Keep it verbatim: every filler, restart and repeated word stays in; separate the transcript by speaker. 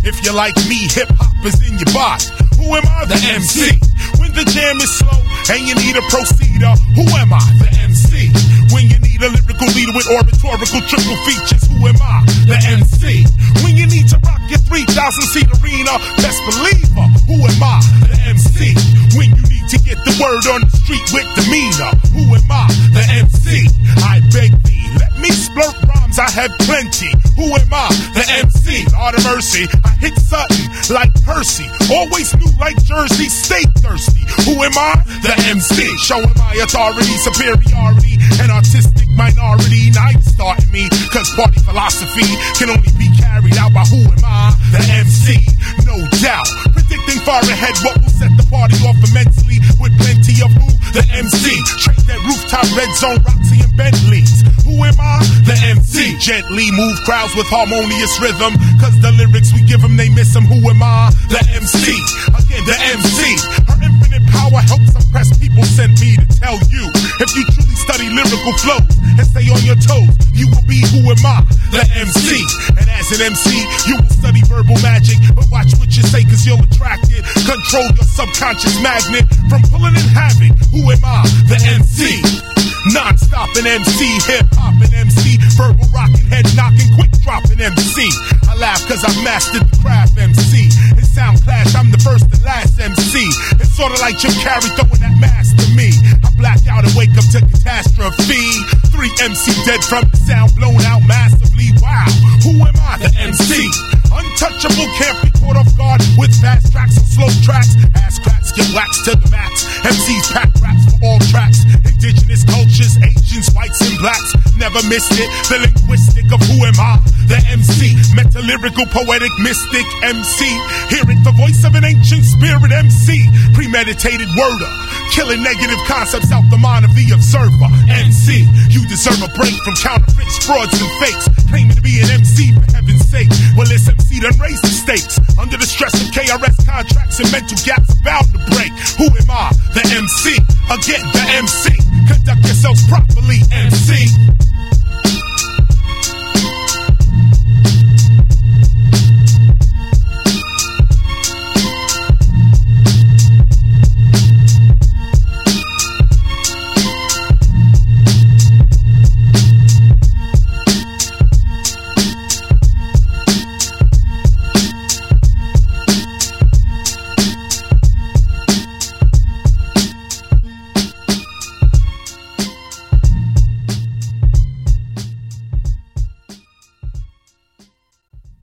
Speaker 1: If you're like me, hip-hop is in your body. Who am I? The M C. When the jam is slow and you need a proceeder, who am I? The M C. When you need a lyrical leader with oratorical triple features, who am I? The M C. When you need to rock your three thousand seat arena, best believer, who am I? The M C. When you need to get the word on the street with demeanor, who am I? The M C. I beg thee, let me splurt rhymes, I have plenty. Who am I? The M C. Lord of mercy, I hit Sutton like Percy. Always knew like Jersey, stay thirsty. Who am I? The M C. Showing my authority, superiority, and artistic minority. Now you starting me, cause party philosophy can only be carried out by who am I? The M C. No doubt. Predicting far ahead what will set the party off immensely with plenty of who? The M C. Train that rooftop, red zone, Roxy and Bentleys. Who am I? The M C. Gently move crowds with harmonious rhythm, cause the lyrics we give them, they miss them. Who am I? The M C. Again, the M C. Her infinite power helps oppress people, send me to tell you. If you truly study lyrical flows and stay on your toes, you will be who am I? The M C. And as an M C, you will study verbal magic, but watch what you say cause you'll attract it. Control your subconscious magnet from pulling and having. Who am I? The M C. Non-stop an M C, hip-hop an M C, verbal rockin', head knockin', quick droppin' M C. I laugh cause I mastered the craft M C. In Sound Clash, I'm the first and last M C. It's sorta like Jim Carrey throwing that mask to me. I black out and wake up to catastrophe. Three M C dead from the sound blown out massively. Wow, who am I? The M C. Untouchable, can't be caught off guard with fast tracks or slow tracks. Ass cracks get waxed to the max. M Cs pack raps for all tracks. Indigenous cultures, Asians, whites and blacks. Never missed it. The linguistic of who am I? The M C. Meta-lyrical, poetic, mystic M C. Hear it, the voice of an ancient spirit M C. Premeditated worder. Killing negative concepts out the mind of the observer. M C. You deserve a break from counterfeits, frauds, and fakes. Claiming to be an M C for heaven's sake. Well, this M C done raised the stakes. Under the stress of K R S contracts and mental gaps bound to break. Who am I? The M C. Again, the M C. Conduct yourselves properly, M C.